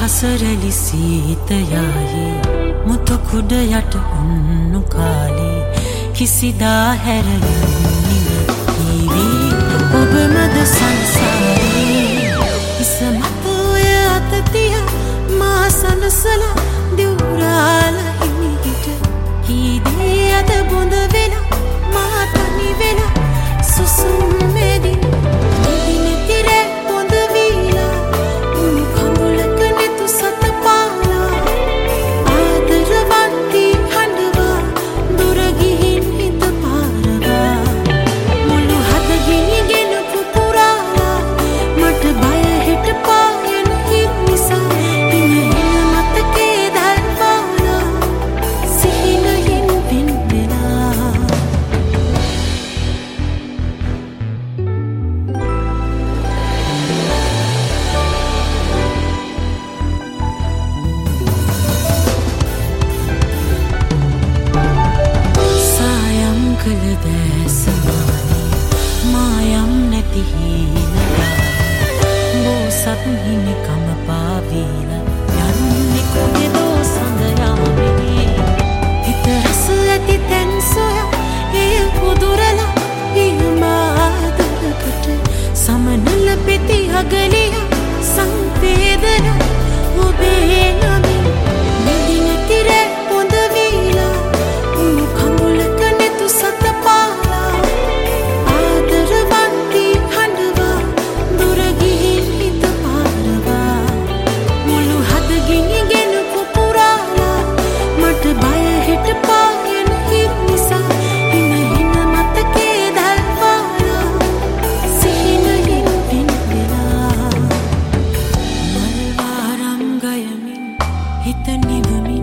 හසරැලි සීතයායේ මුතු කුඩ යට උන්නු කාලේ කිසිදා හැරයන්නේ කීවි ඔබ මද සංසාරේ ඉසමතෝය අතතිය මා සනසලා දිවුරාල හිමිහිට කීදේ අද බොඳ වෙලා මා තනි වෙලා සුසුම් මෙදින නිදිනතිරේ බොඳ වීලා උණු කඳුලක නෙතු සත පාලා ආදරවන්ති හඬවා දුර ගිහින් හිත පාරවා මුළු හද ගිනිගෙන පුපුරාලා මට බය හෙට පායන හිත් නිසා දින හෙන මතකේ දල්වාලා සිහිනයෙන් වෙන් වෙලා සායම් කළ දැසමානේ මායම් නැති හීනලා බෝසත් හිමිකම පාවීලා යන්නේ කොහෙදෝ සඳයාමේ හිත රස ඇති තැන් සොයා එය කුදුරලා හිමාදරකට සමනල පෙති අගලිය සංවේදන ඔබේ නමින් නිදිනතිරේ පොඳ වීලා උණු කඳුලක නෙතු සත පාලා ආදරවන්ති හඬවා දුර ගිහින් හිත පාරවා මුළු හද ගිනිගෙන පුපුරාලා මට බය හෙට පායන හිත් නිසා හින හින මතකේ දල්වාලා සිහිනයෙන් වෙන් වෙලා මල් වාරම් ගයමින් හිත නිවමින්